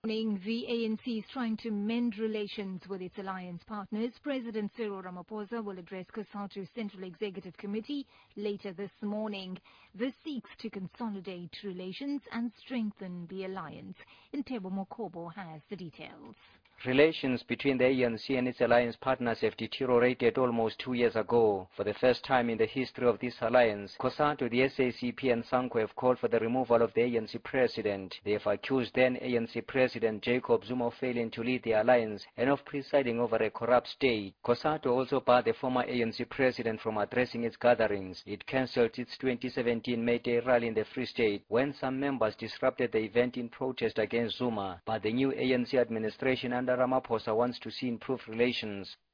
The ANC is trying to mend relations with its alliance partners. President Cyril Ramaphosa will address COSATU's Central Executive Committee later this morning. This seeks to consolidate relations and strengthen the alliance. Ntebo Mokobo has the details. Relations between the ANC and its alliance partners have deteriorated almost 2 years ago. For the first time in the history of this alliance, COSATU, the SACP and SANCO have called for the removal of the ANC president. They have accused then ANC President Jacob Zuma of failing to lead the alliance and of presiding over a corrupt state. COSATU also barred the former ANC president from addressing its gatherings. It cancelled its 2017 May Day rally in the Free State when some members disrupted the event in protest against Zuma. But the new ANC administration under Ramaphosa wants to see improved relations.